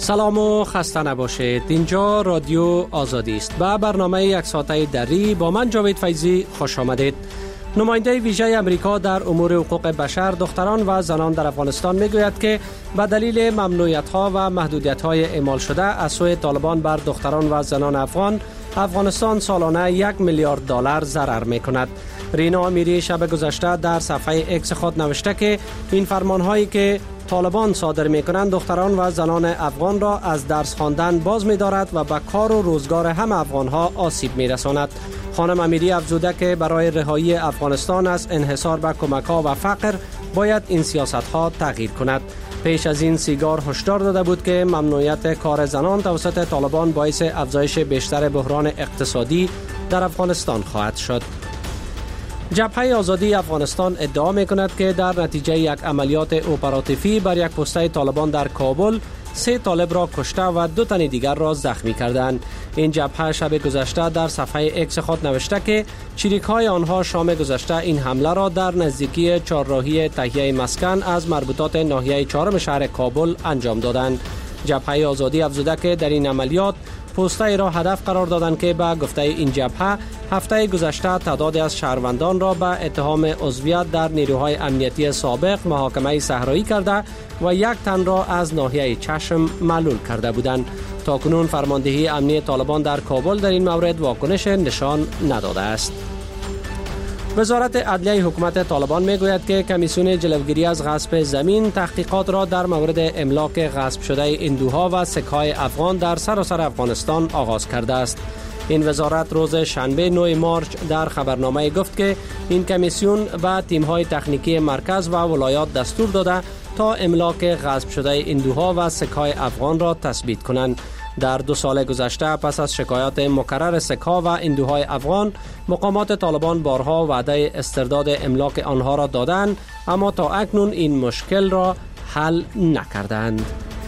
سلام و خسته نباشید. اینجا رادیو آزادی است. به برنامه یک ساعته دری با من جاوید فیضی خوش آمدید. نماینده ویژه امریکا در امور حقوق بشر، دختران و زنان در افغانستان میگوید که به دلیل ممنوعیت‌ها و محدودیت‌های اعمال شده از سوی طالبان بر دختران و زنان افغانستان سالانه $1 میلیارد ضرر می‌کند. رینا امیری شب گذشته در صفحه اکس خود نوشته که این فرمان‌هایی که طالبان صادر می‌کنند دختران و زنان افغان را از درس خواندن باز می‌دارد و به کار و روزگار همه افغان‌ها آسیب می‌رساند. خانم امیری افزوده که برای رهایی افغانستان از انحصار به کمک‌ها و فقر باید این سیاست‌ها تغییر کند. پیش از این سیگار هشدار داده بود که ممنوعیت کار زنان توسط طالبان باعث افزایش بیشتر بحران اقتصادی در افغانستان خواهد شد. جبهه آزادی افغانستان ادعا می‌کند که در نتیجه یک عملیات اپراتیوی بر یک پسته طالبان در کابل 3 طالب را کشته و 2 تن دیگر را زخمی کردند. این جبهه شب گذشته در صفحه اکس خود نوشته که شریک‌های آنها شام گذشته این حمله را در نزدیکی چهارراهی تهیه مسکن از مربوطات ناحیه 4 شهر کابل انجام دادند. جبهه آزادی افزوده که در این عملیات پسته را هدف قرار دادند که به گفته این جبهه هفته گذشته تعدادی از شهروندان را به اتهام عضویت در نیروهای امنیتی سابق محاکمه صحرایی کرده و 1 تن را از ناحیه چشم معلول کرده بودند. تاکنون فرماندهی امنی طالبان در کابل در این مورد واکنش نشان نداده است. وزارت عدلیه حکومت طالبان میگوید که کمیسیون جلوگیری از غصب زمین تحقیقات را در مورد املاک غصب شده هندوها و سک‌های افغان در سراسر افغانستان آغاز کرده است. این وزارت روز شنبه 9 مارچ در خبرنامه گفت که این کمیسیون به تیم‌های تکنیکی مرکز و ولایات دستور داده تا املاک غصب شده هندوها و سک‌های افغان را تثبیت کنند. در 2 سال گذشته پس از شکایات مکرر سک‌ها و هندوهای افغان، مقامات طالبان بارها وعده استرداد املاک آنها را دادند، اما تا اکنون این مشکل را حل نکردند.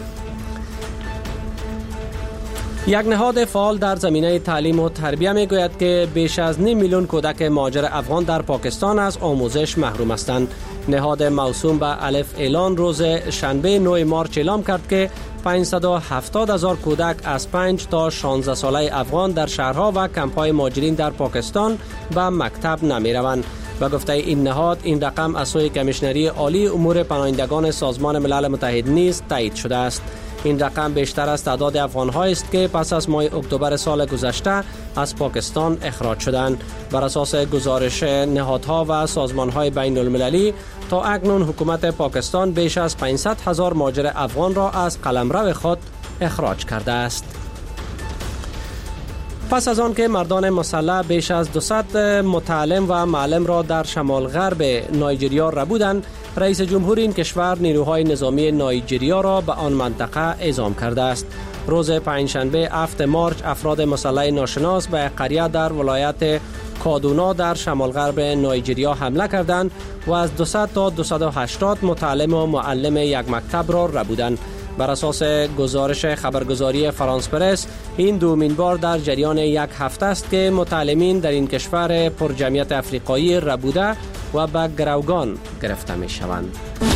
یک نهاد فعال در زمینه تعلیم و تربیت میگوید که بیش از 9 میلیون کودک مهاجر افغان در پاکستان از آموزش محروم هستند. نهاد موسوم به الف اعلان روز شنبه 9 مارچ اعلام کرد که 570,000 کودک از 5 تا 16 ساله افغان در شهرها و کمپ‌های مهاجرین در پاکستان به مکتب نمی روند. و گفته این نهاد این رقم از سوی کمیشنری عالی امور پناهندگان سازمان ملل متحد نیز تایید شده است. این رقم بیشتر از تعداد افغان‌هایی است که پس از ماه اکتبر سال گذشته از پاکستان اخراج شدند. بر اساس گزارش نهادها و سازمان‌های بین‌المللی تا اکنون حکومت پاکستان بیش از 500,000 مهاجر افغان را از قلمرو خود اخراج کرده است. پس از آن که مردان مسلح بیش از 200 متعلم و معلم را در شمال غرب نایجریا ربودند، رئیس جمهور این کشور نیروهای نظامی نایجریا را به آن منطقه اعزام کرده است. روز پنجشنبه 7 مارچ افراد مسلح ناشناس به قریه در ولایت کادونا در شمال غرب نایجریا حمله کردند و از 200 تا 280 متعلم و معلم یک مکتب را ربودند. بر اساس گزارش خبرگزاری فرانس پرس، این دومین بار در جریان یک هفته است که متعلمین در این کشور پرجمعیت افریقایی ربوده و به گروگان گرفته می شوند.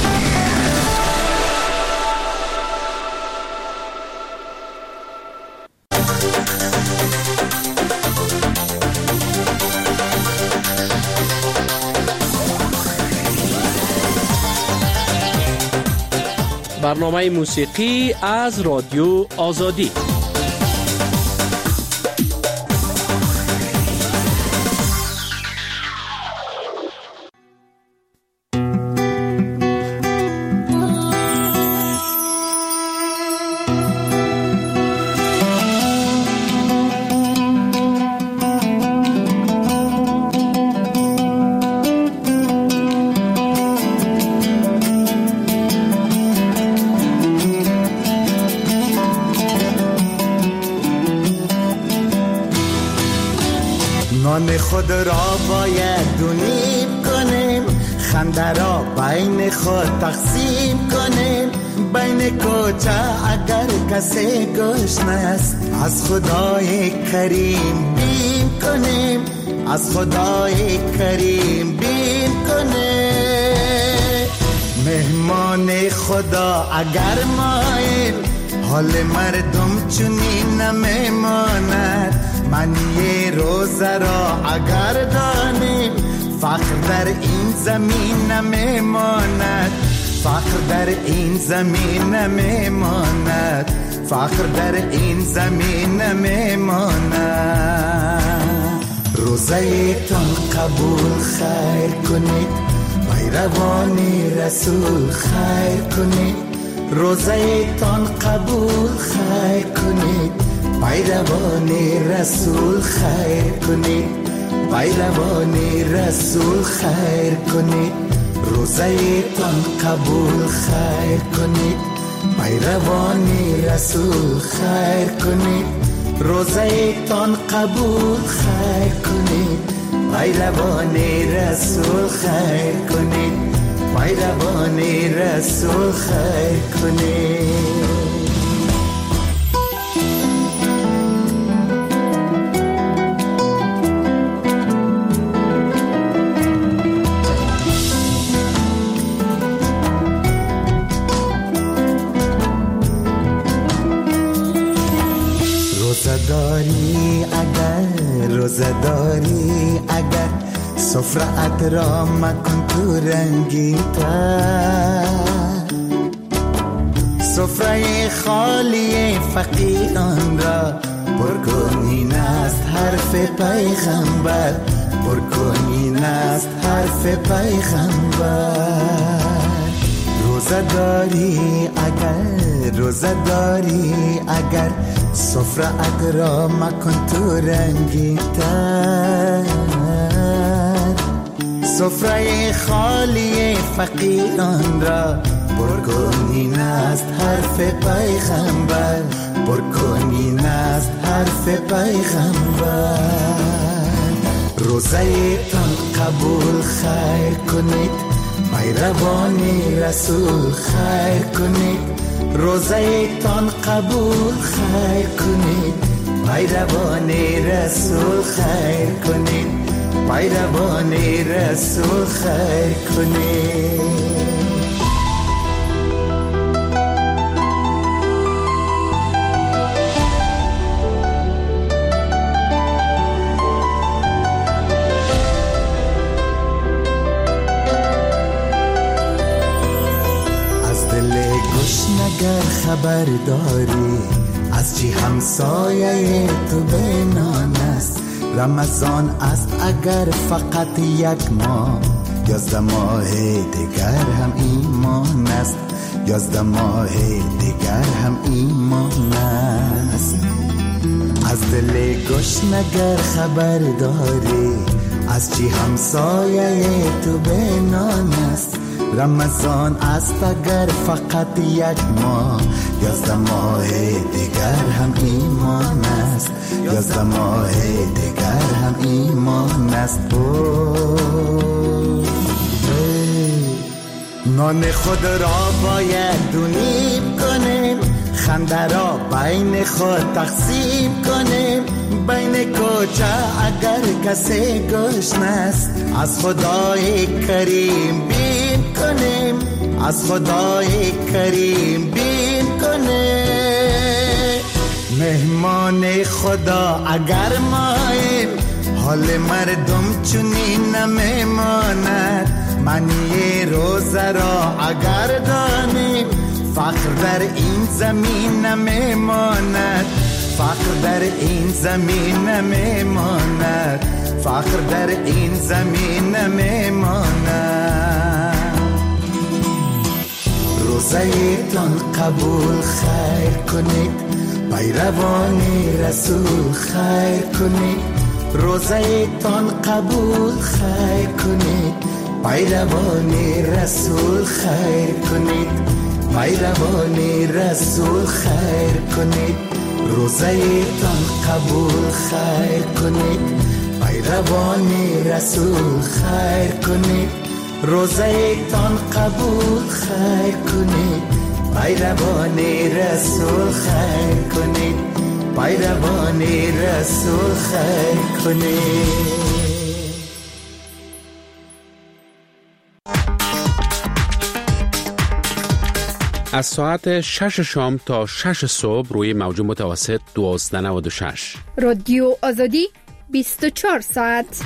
برنامه موسیقی از رادیو آزادی. خود را باید دونیم کنیم، خنده را بین خود تقسیم کنیم. بین کوچه اگر کسی گشنه است، از خدای کریم بیم کنیم، از خدای کریم بیم کنیم. مهمان خدا اگر ماییم، حال مردم چنین نمیماند. معنی روزه را اگر دانیم فقر در این زمین نمیماند. فقر در این زمین نمیماند. فقر در این زمین نمیماند. روزه تان قبول خیر کنید، پیروان رسول خیر کنید. روزه تان قبول خیر کنید، پیروان رسول خیر کنید. پیروان رسول خیر کنید. روزه تان قبول خیر کنید، پیروان رسول خیر کنید. روزه تان قبول خیر کنید، پیروان رسول خیر کنید. پیروان رسول خیر کنید. روزه داری اگر سفره‌ات را مکن تو رنگین تر. سفره خالی فقیران را پر کن، این است حرف پیغمبر. پر کن، این است حرف پیغمبر. روزه داری اگر سفره‌ات را مکن تو رنگین تر. سفره خالی فقیران را پر کن، این است حرف پیغمبر. پر کن، این است حرف پیغمبر. روزه تان قبول خیر کنید، پیروان رسول خیر کنید. روزه تان قبول خیر کنید، پیروان رسول خیر کنید. پیروان رسول خیر کنید. اگر خبر داری از چی همسایه تو بینان است. رمضان است اگر فقط یک ماه، 11 ماه دیگر هم ایمان است. 11 ماه دیگر هم ایمان است. از دل گشنگر خبر داری از چی همسایه تو بینان است. رمضان است اگر فقط یک ماه، 11 ماه دیگر هم ایمان است. 11 ماه دیگر هم ایمان است. نان خود را باید دونیم کنیم، خنده را بین خود تقسیم کنیم. بین کوچه اگر کسی گشنه است، از خدای کریم بیم کنیم. از خدای کریم بیم کنیم. مهمان خدا اگر ماییم، حال مردم چنین نمیماند. معنی روزه را اگر دانیم، فقر در این زمین نمیماند. فقر در این زمین نمیماند. فقر در این زمین نمیماند. روزه تان قبول خیر کنید، پیروان رسول خیر کنید. روزه تان قبول خیر کنید، پیروان رسول خیر کنید. پیروان رسول خیر کنید. روزه تان قبول خیر کنید، پیروان رسول خیر کنید. روزه تان قبول خیر کنید، پیروان رسول خیر کنید. پیروان رسول خیر کنید. از ساعت 6 شام تا 6 صبح روی موج متوسط 1296. رادیو آزادی 24 ساعت.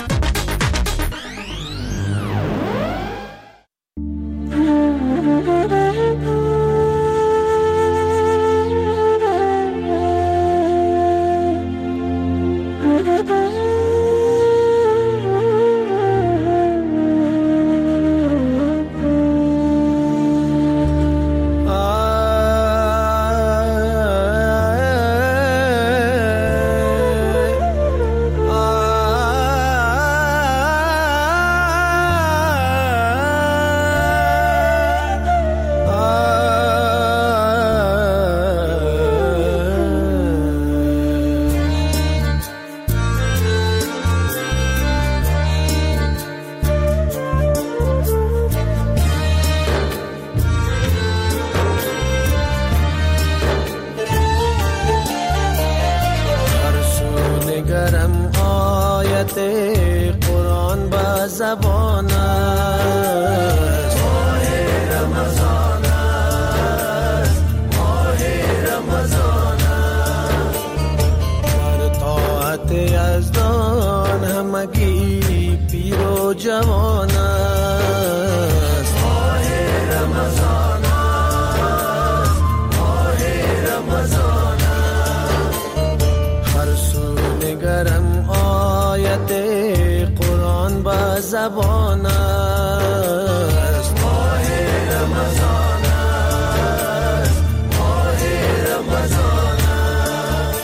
قرآن با زبان است، ماه رمضان است، ماه رمضان است. در طاعت یزدان همگی پیر و جوان است، ماه رمضان است، ماه رمضان است. هر سو نگرم آیت قرآن با زبان است، ماه رمضان است، ماه رمضان است.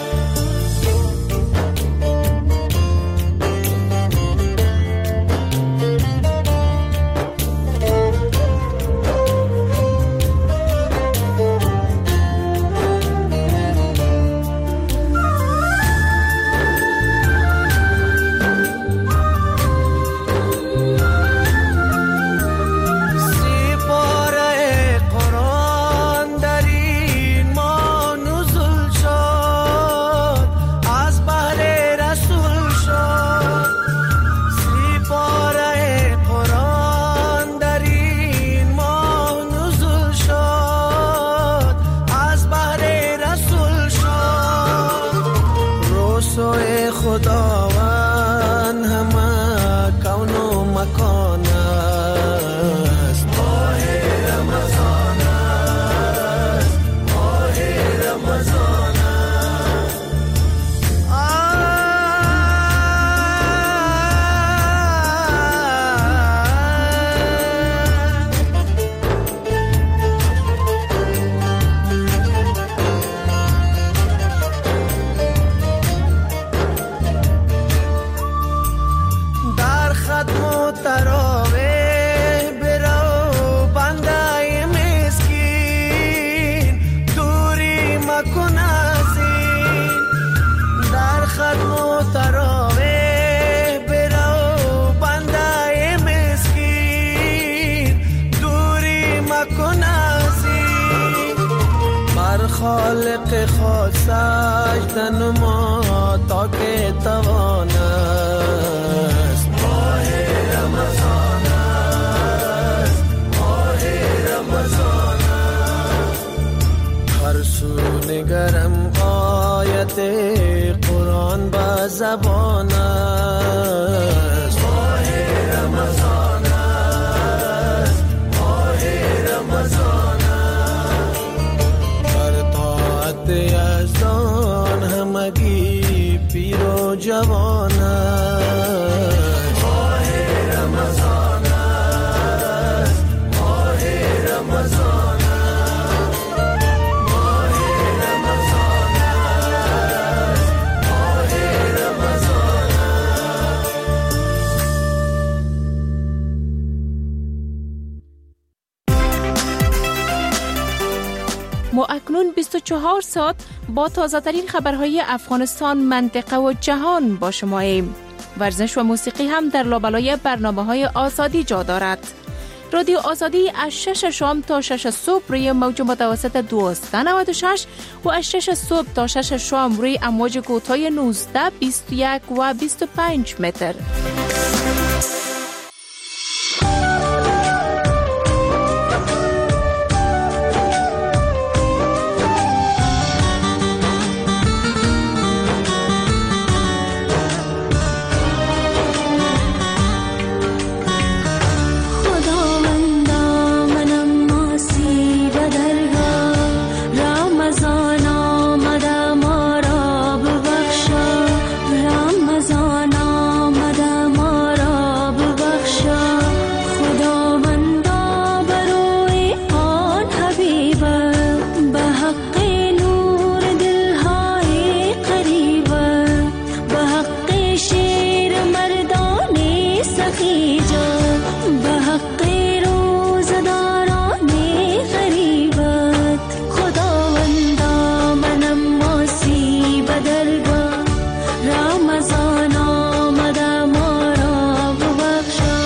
خداوند همه کون و مکان است، ماه رمضان است، ماه رمضان است. تراویح برو بنده مسکین، دوری مکن از این. در خدم و تراویح برو بنده مسکین، دوری مکن از این. بر خالق خود سجده نما تا که توان است، ماه رمضان است، ماه رمضان است. هر سو نگرم آیت قرآن با زبان است، ماه رمضان است، ماه رمضان است. در طاعت یزدان همگی پیر و جوان است، ماه رمضان است، ماه رمضان است، ماه رمضان است، ماه رمضان است. ما اکنون 24 ساعت با تازه ترین خبرهای افغانستان، منطقه و جهان با شماییم. ورزش و موسیقی هم در لابلای برنامه‌های آزادی جا دارد. رادیو آزادی از 6 شام تا 6 صبح روی موج متوسط 1296 و از 6 صبح تا 6 شام روی امواج کوتاه 19، 21 و 25 متر. سخی جان به حق روزداران غریبت خداوندا منم ماسی به درگاه رمضان آمده ما را ببخشا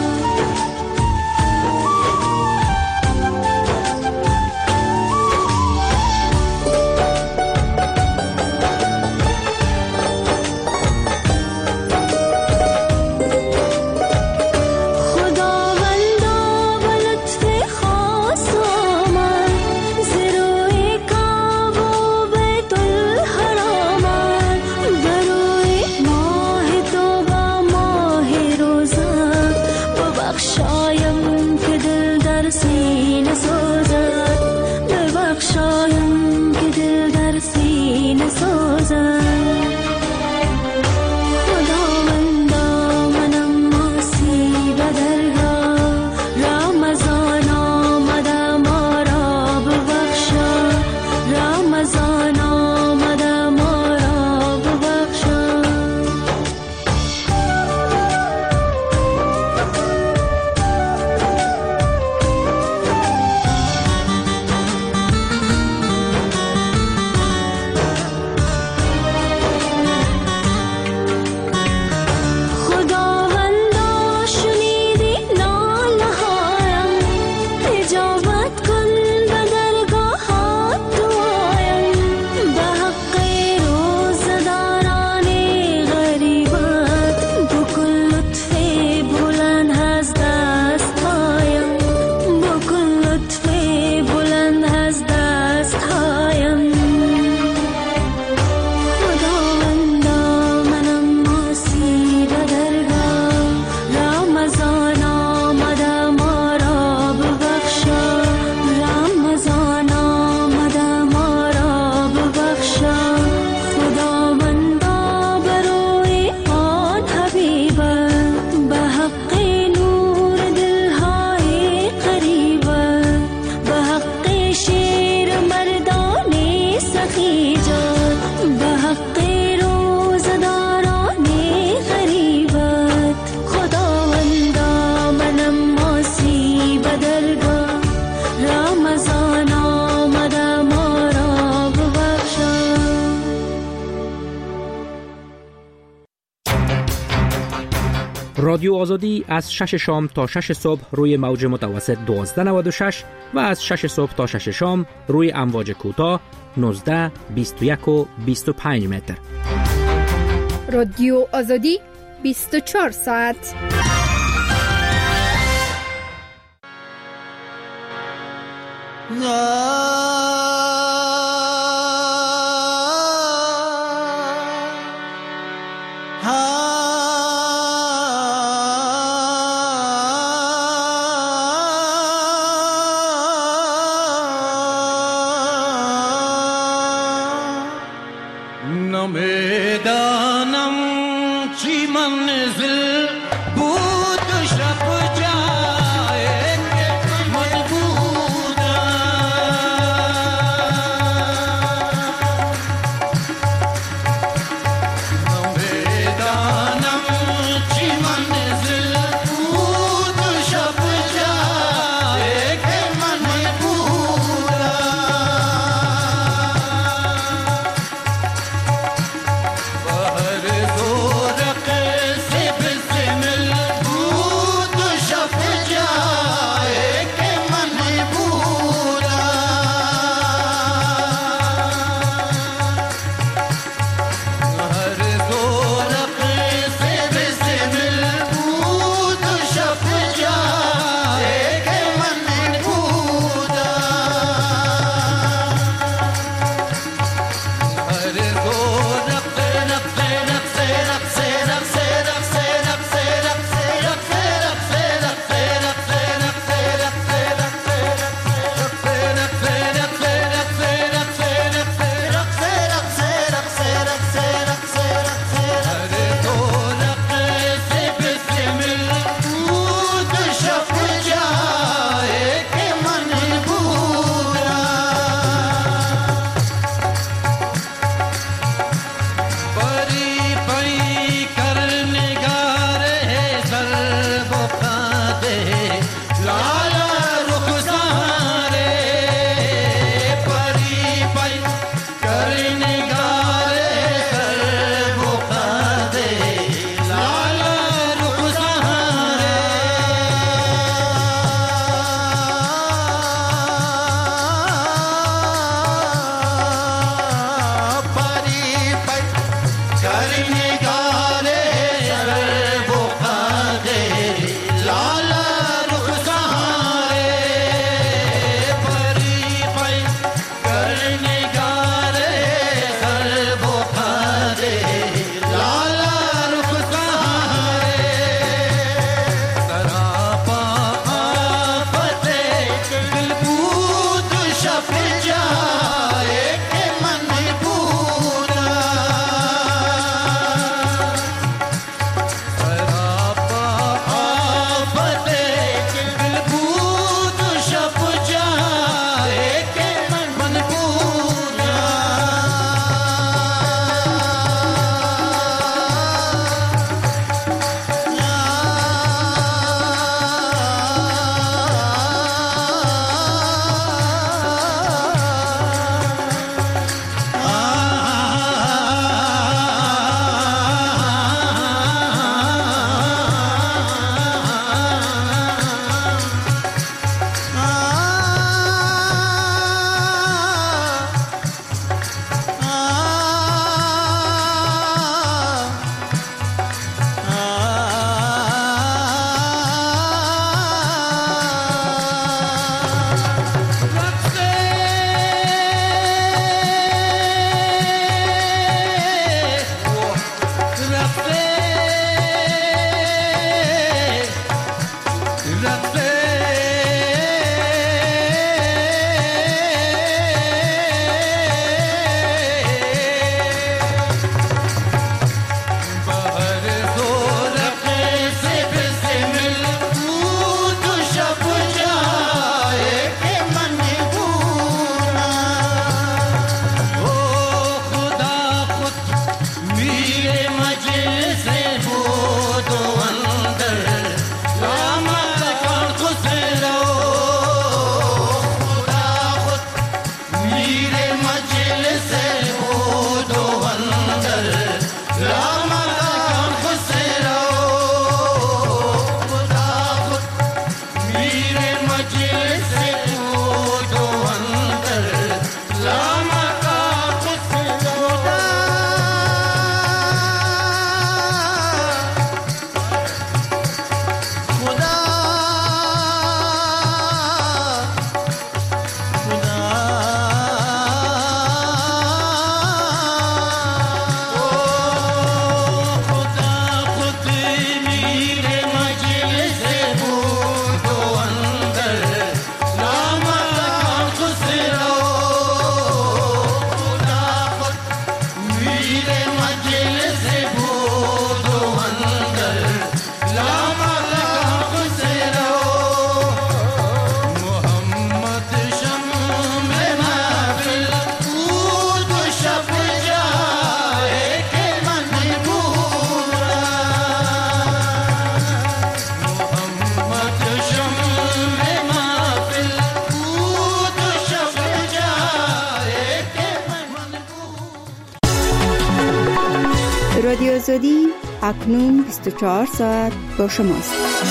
رادیو آزادی از 6 شام تا 6 صبح روی موج متوسط 1296 و از 6 صبح تا 6 شام روی امواج کوتاه 19، 21 و 25 متر. رادیو آزادی 24 ساعت. بهر زورق سب سمل رادیو آزادی اکنون 24 ساعت با شماست.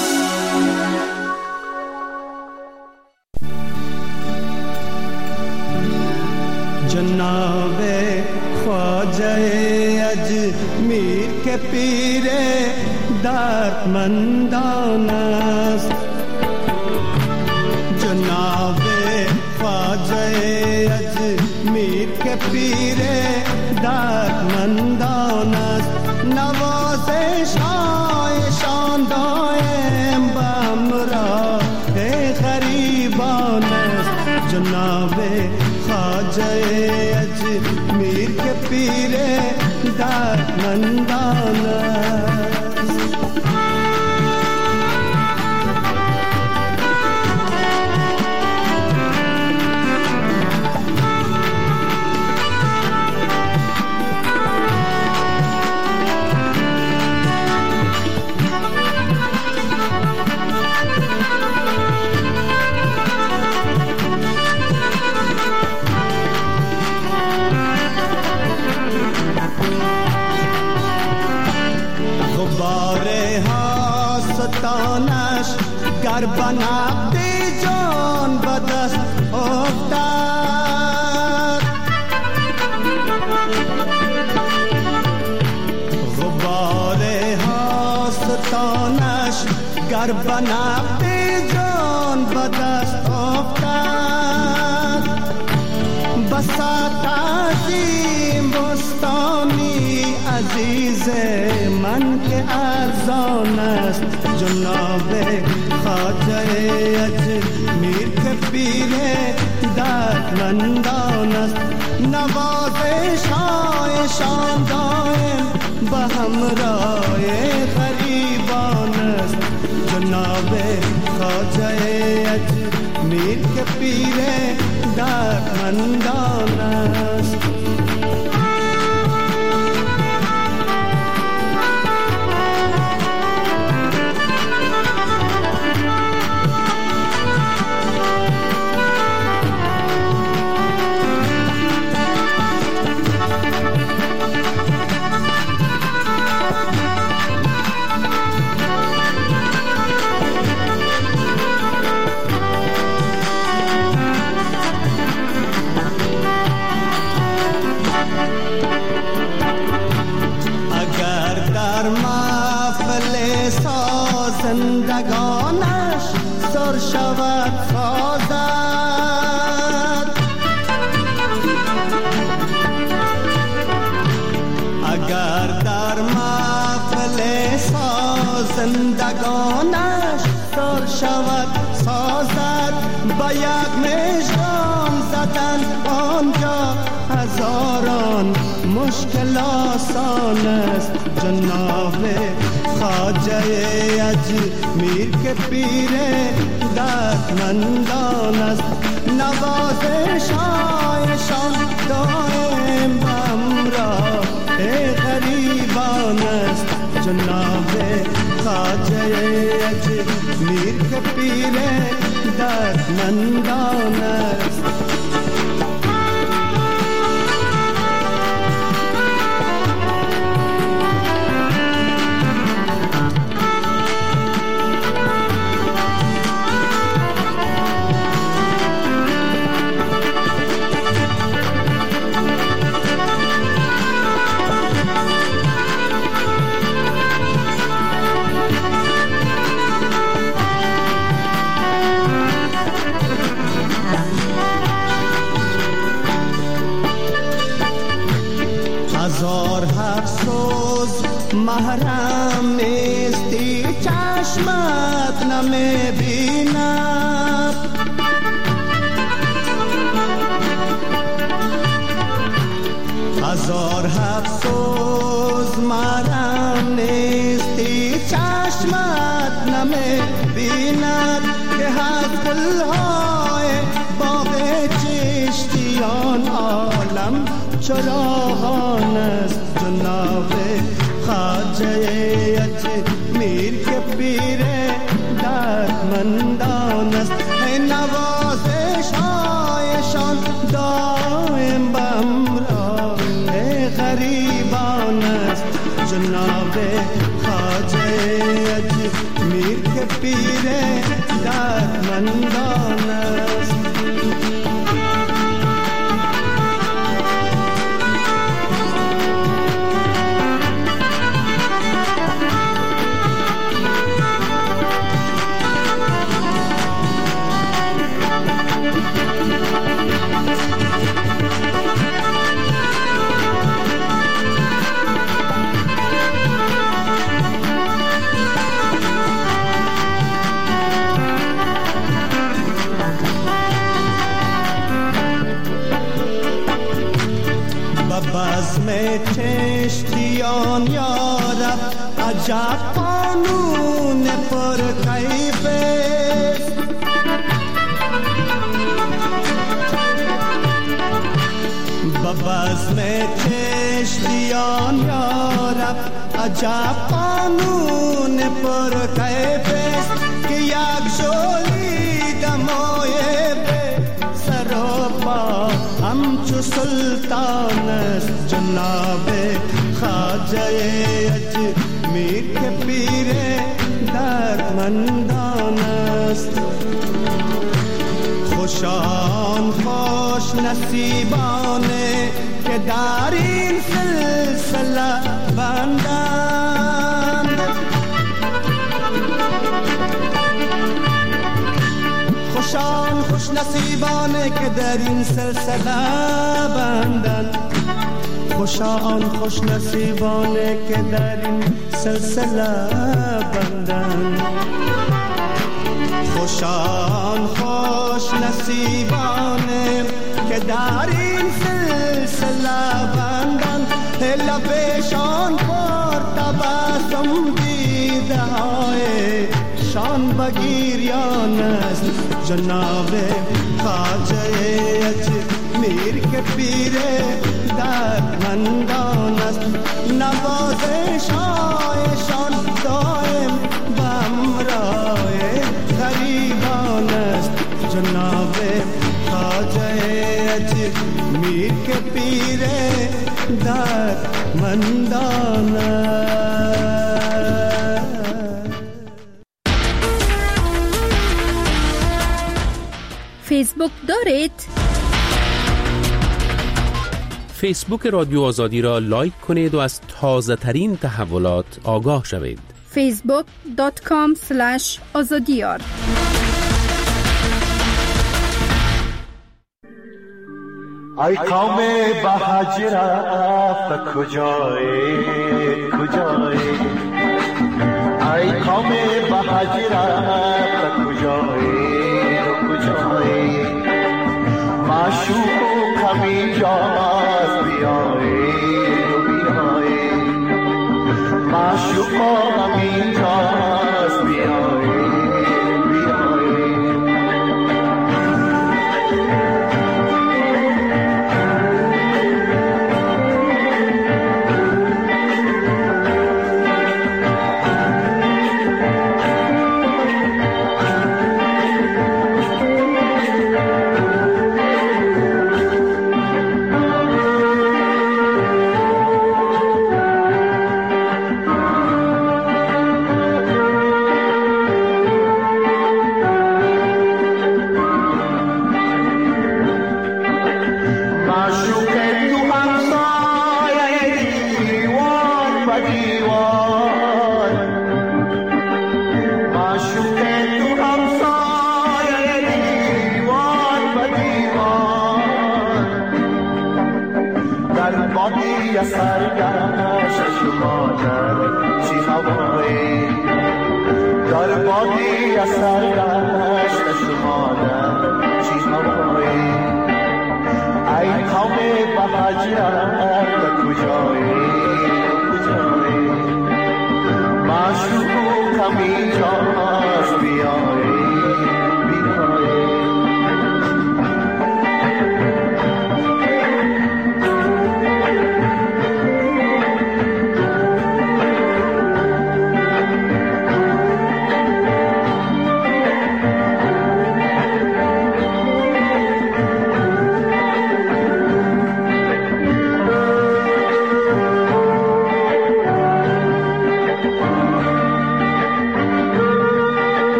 جناب خواجه اجمیر کے پیر دردمندان است، جناب خواجه اجمیر کے پیر دردمندان است، نوازش هایشان دائم بم را غریبان است، جناب خواجه اجمیر کے پیر دردمندان است. زندانش گر بنبض جان به دست افتد، غبار هاستانش گر بنبض جان به دست افتد، بساط عظیم بستانی عزیز من که ارزان است، جناب خواجه اجمیر که پیر دردمندان است، نوازش هایشان دائم به همراه غریبان است، جناب خواجه اجمیر که پیر دردمندان است. زندگانش سر شود سازد، اگر در محفل زندگانش سر شود سازد، با یک مژگان زدن آنجا هزاران مشکل آسان است، جناب خواجه اجمیر که پیر دردمندان است، نوازش هایشان دائم به همراه غریبان است، جناب خواجه اجمیر که پیر دردمندان است. محرم نیستی چشمت نمی‌بیند، هزار افسوس محرم نیستی چشمت نمی‌بیند، که از گل‌های باغ چشتیان عالم چراغان است، جناب خواجه اجمیر که پیر دردمندان است، نوازش هایشان دائم به همراه غریبان است، جناب خواجه اجمیر که پیر دردمندان است. بزم چشتیان یارب عجب قانون پر کیف است، بزم چشتیان یارب عجب قانون پر کیف است، که یک جولی دمای به سر و پا همچو سلطان است، جناب خواجه اجمیر که پیر دردمندان دردمندان است. خوشان خوش نصیبانه که در این سلسله بندند. خوشان خوش نصیبانه که در این سلسله بندند. خوشان خوش نصیبانه که در این سلسله بندند. خوشان خوش نصیبانه که در این سلسله بندند. لبشان پر تبسم دیده های شان بگیریان است. جناب خواجه اجمیر که پیر دردمندان است. نوازش هایشان دائم بهمراه غریبان است. جناب خواجه اجمیر که پیر دردمندان است. فیسبوک دارید؟ فیسبوک رادیو آزادی را لایک کنید و از تازه ترین تحولات آگاه شوید. facebook.com/azadiyar. ای قوم به حج رفت کجایی کجایی. ای قوم به حج رفت کجایی کجایی. معشوق همینجاست بیایی بیایی. معشوق همینجاست بیایی بیایی.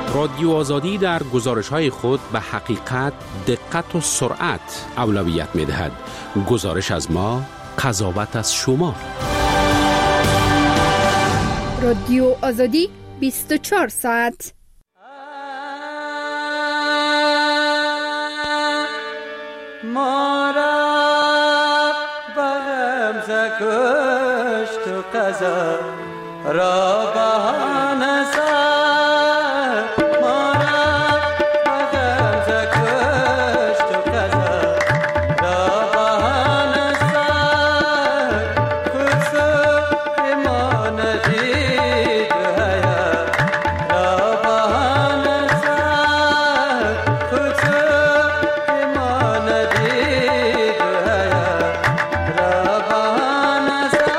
رادیو آزادی در گزارش‌های خود به حقیقت، دقت و سرعت اولویت می‌دهد. گزارش از ما، قضاوت از شما. رادیو آزادی 24 ساعت. ما را بغم زکشت و قضا را بهانه سر. ما را بغم زکشت و قضا را بهانه سر. خود ما ندید حیات را بهانه سر. خود ما ندید حیات را بهانه سر.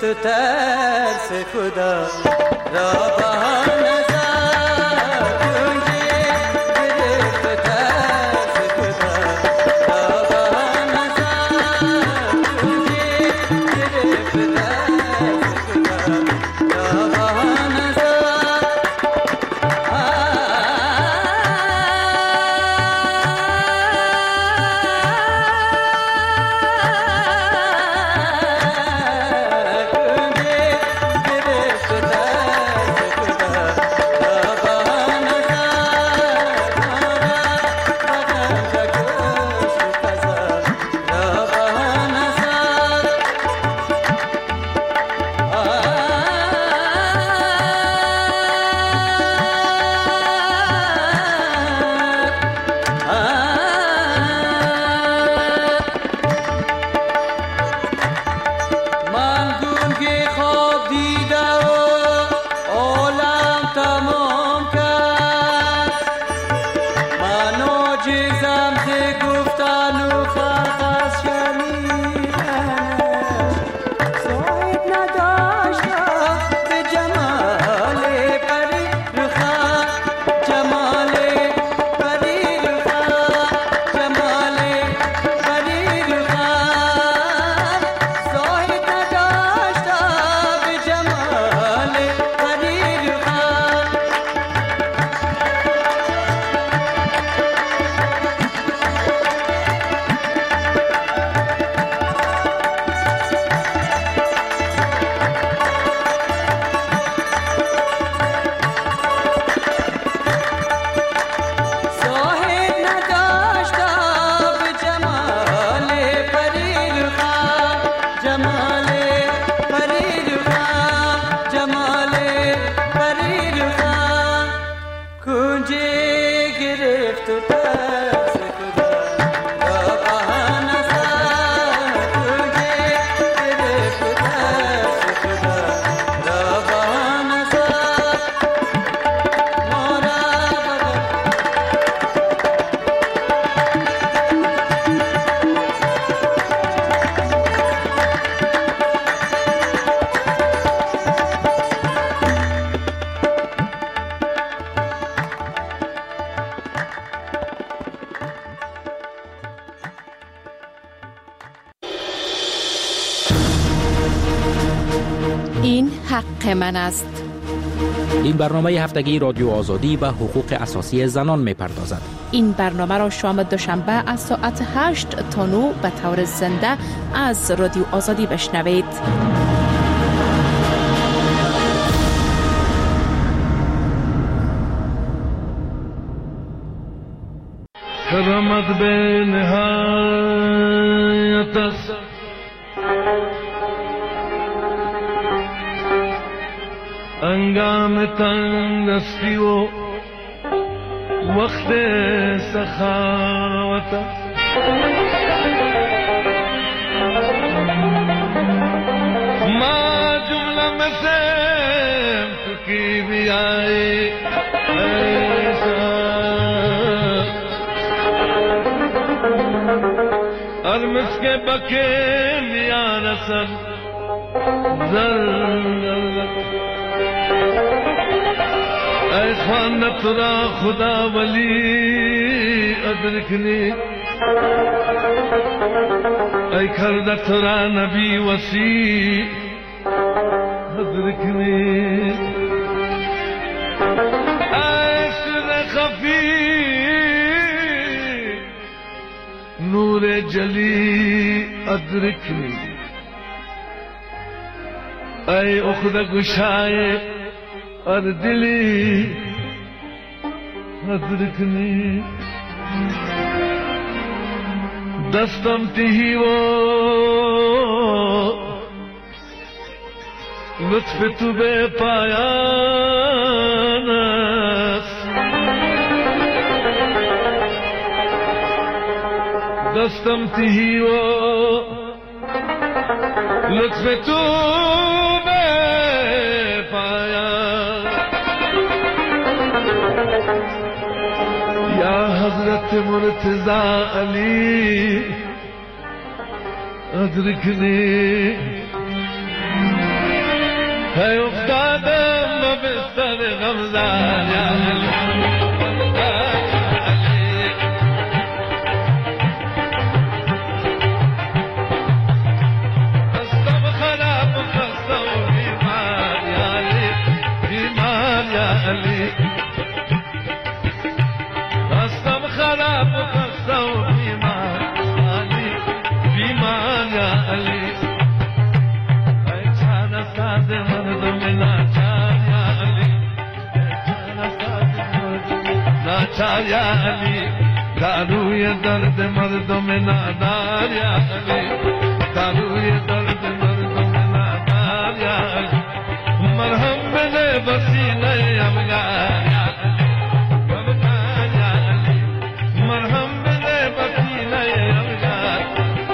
تو ترس خدا را بهانه زد گنجی گرفت تو ترس خدا را بهانه زد گنجی گرفت تو ترس خدا را بهانه زد این حق من است. این برنامه هفتگی رادیو آزادی و حقوق اساسی زنان می‌پردازد. این برنامه را شام دوشنبه از ساعت 8 تا 9 به طور زنده از رادیو آزادی بشنوید. کرامت به نهایت است، انگام تندرستی و وقت سخاوت است. ما جمله مثل تو کی بیائی ارمس کے بکے میاں رسل ذلت اے خوانت را خدا ولی ادرکنی اے کردت را نبی وسیع ادرکنی اے سر خفی نور جلی ادرکنی اے اخد گشائے اور دلی ادرکنی دستم تہی وہ لطف تو بے پایان دستم تہی وہ لطف تو بے پایان یا حضرت مرتضی علی ادرکنی دلم زد یا علی خستم خراب و خستم و بیمار یا علی بیمار یا علی خستم خراب و خستم و بیمار علی بیمار یا علی ای چانه ساز مردم ناچار یا علی ای چانه ساز مردم ناچار یا علی داروی درد مردم نادار یا علی داروی درد مردم نادار یا علی مرهم بده بسینه افغان یا علی افغان یا علی مرهم بده بسینه افغان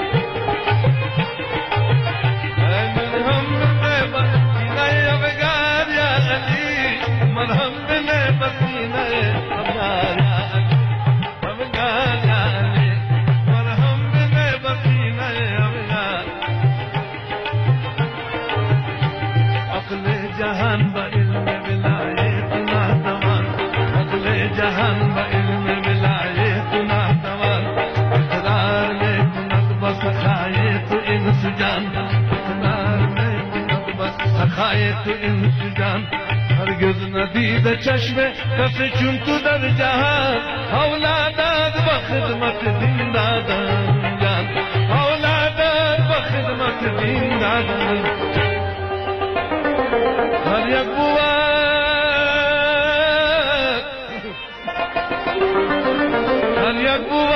مرهم بده بسینه افغان یا علی مرهم بده بسینه افغان یا علی افغان یا علی مرهم بده بسینه افغان عقل جهان با علم ولایت ناتوان عقل جهان با علم ولایت ناتوان اقرار میں کند بس خایت انس جان اقرار میں کند بس خایت انس جان هرگز ندید چشم کس چون تو در جهان اولادت با خدمت دین دادن جان اولادت با خدمت دین دادن هر یک بود هر یک بود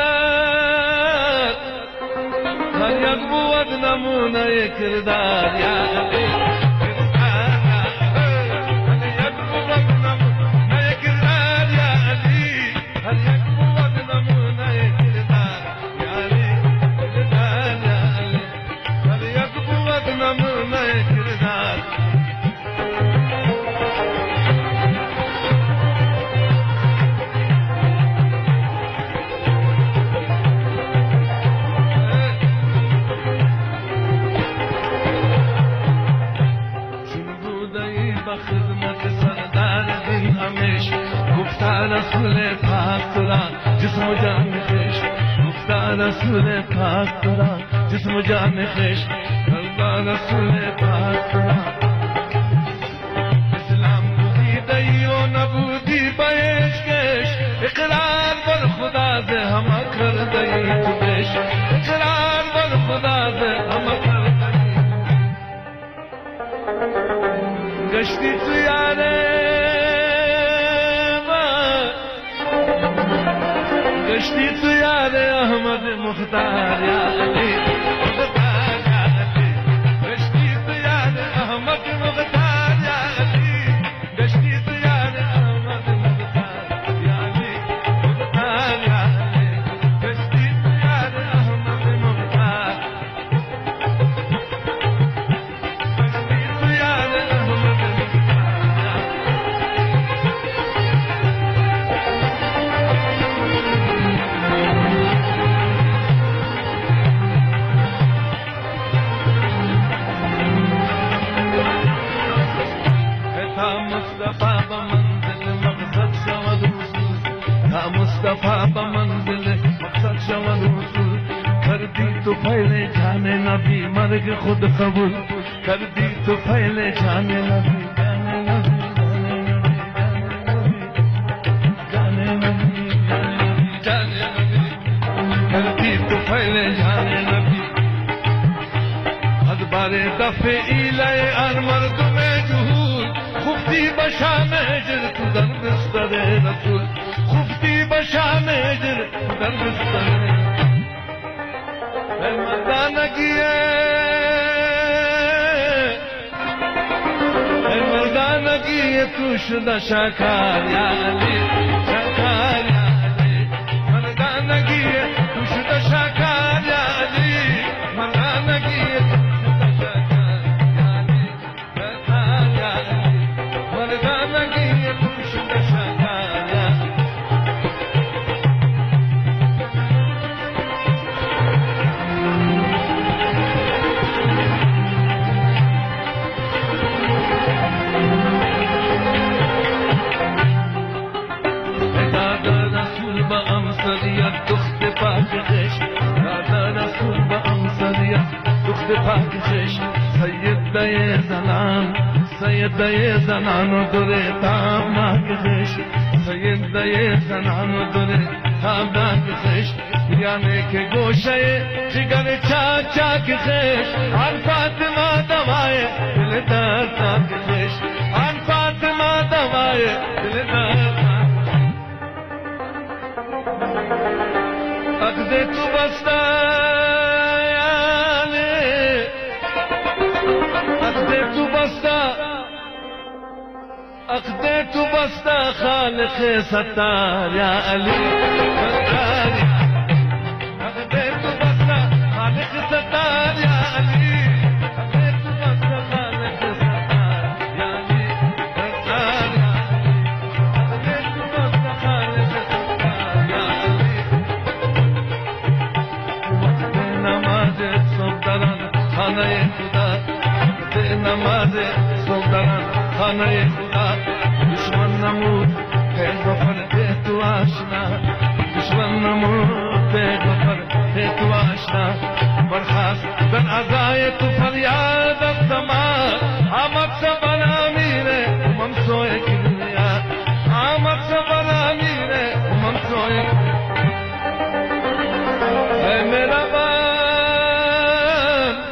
هر یک بود نمونه کردار یا علی کردار یا علی هر یک بود نمونه کردار یا علی هر یک بود نمونه کردار یا علی کردار یا علی هر یک بود نمونه کردار خدمت سردار دل همیش گفتا رسول پاک ترا جسم و جان خوش گفتا رسول پاک ترا جسم و جان خوش گفتا رسول پاک ترا اسلام بودی و نبودی بیش کش اقرار بر خدا دے ہم کر دئی تو بیش اقرار بر خدا دے ہم کر دئی گشتی تو یاره گشتی تو یاره احمد مختار یا علی مختار یا علی گشتی تو یاره احمد مختار یا علی گشتی تو یاره احمد مختار یا علی مختار یا علی گشتی تو یاره احمد مختار گشتی تو یاره احمد مصطفى بمنزل مقصد شود وصول تا مصطفى بمنزل مقصد شود وصول کردی تو پہلے جانے نبی مرگ خود قبول کردی تو پہلے جانے نبی کردی تو پہلے جانے نبی ادبار دفعی لئے ان مردم جهول خفتی بشام اجر تو در بستر رسول خفتی بشام اجر تو در بستر اے مردانگی اے مردانگی تو شدہ شاکار یا علی شاکار یا علی مردانگی تو شدہ شاکار یا علی مردانگی سیده زنان دوره تابناک خشت سیده زنان دوره تابناک خشت یعنی که گوشه جگر چاک چاک خشت آن فاطمه دوای دل دردناک خشت آن فاطمه دوای دل دردناک عقد تو بسته عقد تو بستا خالق ستار یا علی ستار عقد تو بستا خالق ستار یا علی عقد تو بستا خالق ستار یا علی ستار عقد تو بستا خالق ستار یا علی وقت نماز صبح دران خانه خدا وقت نماز صبح دران خانه خدا دشمن نمود پیغمبر تو آشنا دشمن نمود پیغمبر تو آشنا برخاست در عزای تو فریاد السما آمد سبر امیره من سوی دنیا آمد سبر امیره من سوی اے میرا بان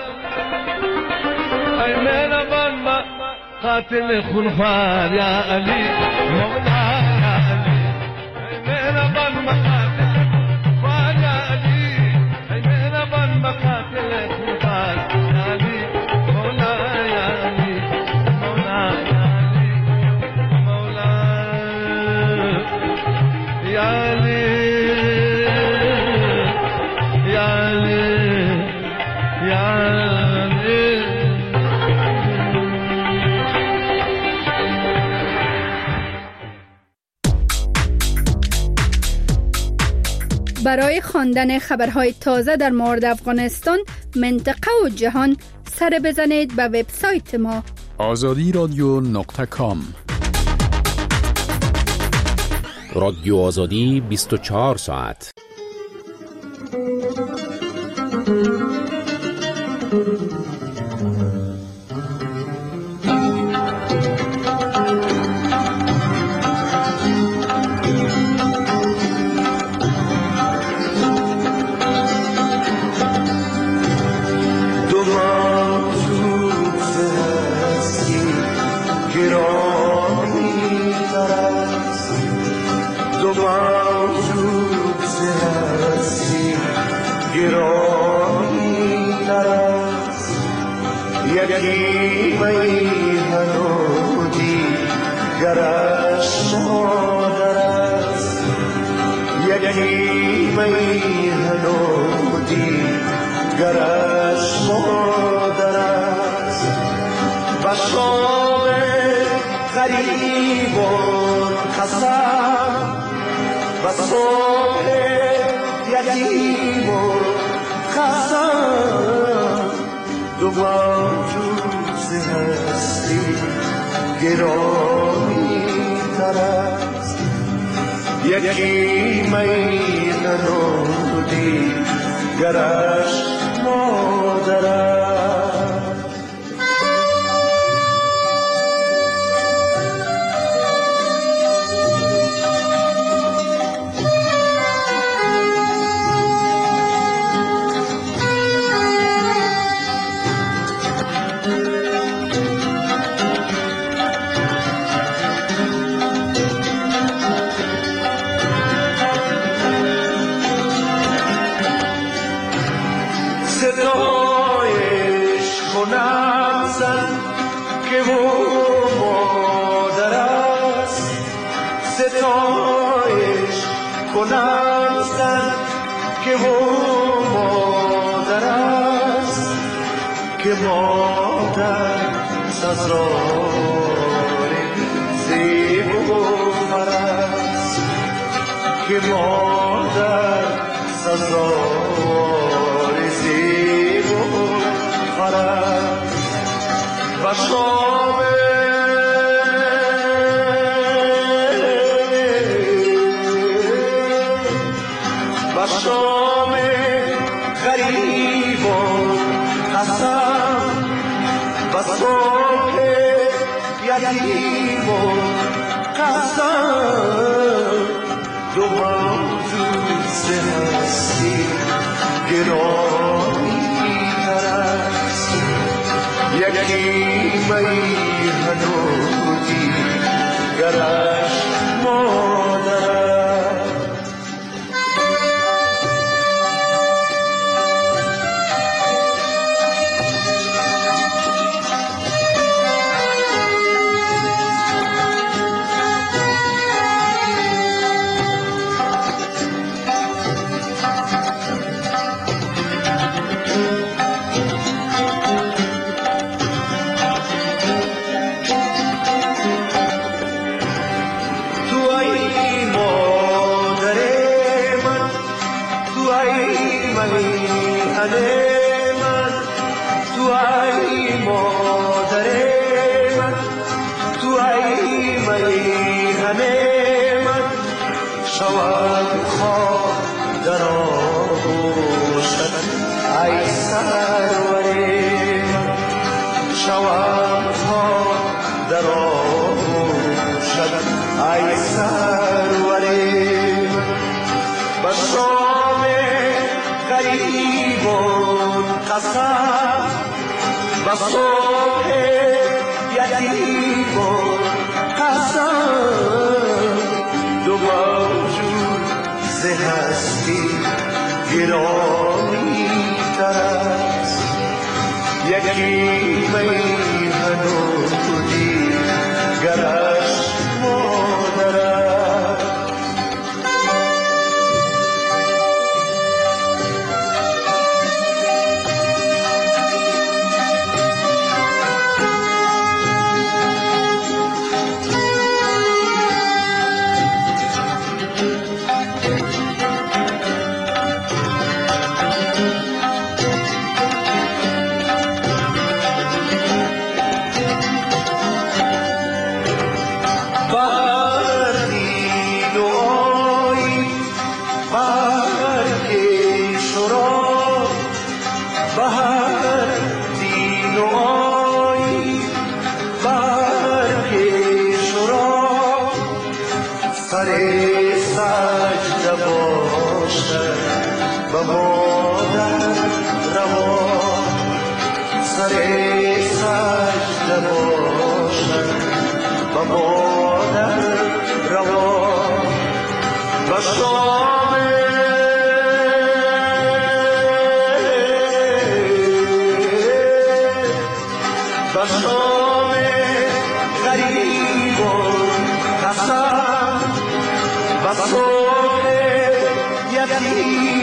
اے میرا بان قاتل خونخوار یا علی مولا یا علی ای میرا بن مقاتل خونخوار یا علی ای میرا بن مقاتل خونخوار یا علی مولا یا علی مولا یا علی مولا یا علی یا علی یا علی برای خواندن خبرهای تازه در مورد افغانستان، منطقه و جهان سر بزنید به وبسایت ما azadiradyo.com. رادیو آزادی 24 ساعت. یکی می ننودی گرش مادرم که مادر سزار زیب و فرست که مادر سزار زیب و فرست و شام و شام غریبان قسم و صبح یتیم و قسم دو موجود ز هستی گرامی تر است یکی میهن و دیگرش مادر و صبح یتیم و قسم دو موجود ز هستی گرامی تر است یکی میهن و دیگرش مادر است یتیم